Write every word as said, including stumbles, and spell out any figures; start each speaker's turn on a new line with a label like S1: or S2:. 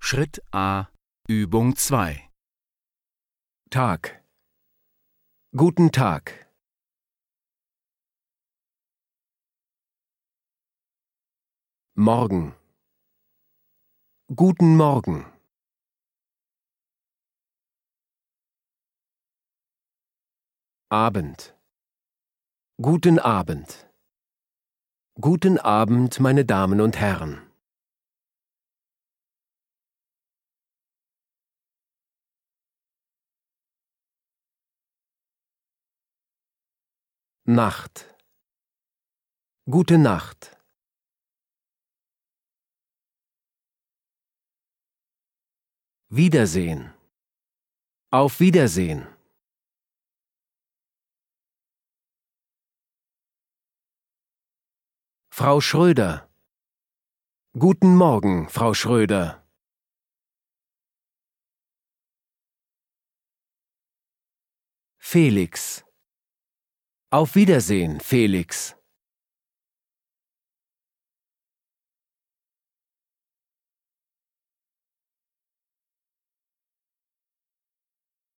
S1: Schritt A, Übung zwei.
S2: Tag. Guten Tag. Morgen. Guten Morgen. Abend. Guten Abend. Guten Abend, meine Damen und Herren. Nacht. Gute Nacht. Wiedersehen. Auf Wiedersehen. Frau Schröder. Guten Morgen, Frau Schröder. Felix. Auf Wiedersehen, Felix.